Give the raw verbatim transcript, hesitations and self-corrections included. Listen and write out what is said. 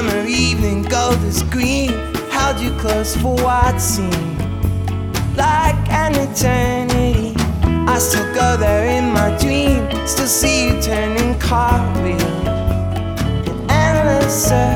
summer evening, gold is green. Held you close for what seemed like an eternity. I still go there in my dream, still see you turning cartwheels in endless circles.